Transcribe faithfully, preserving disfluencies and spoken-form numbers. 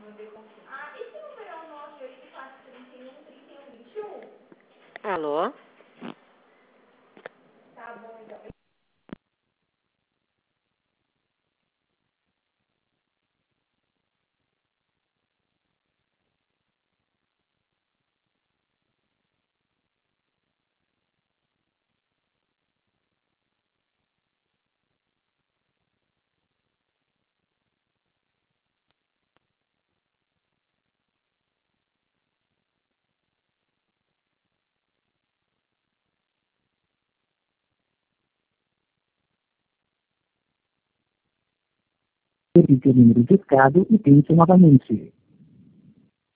Ah, e se número é o nove oito quatro, trinta e um, trinta e um, vinte e um? Alô? Tá bom, então. Repita o número discado e tente novamente.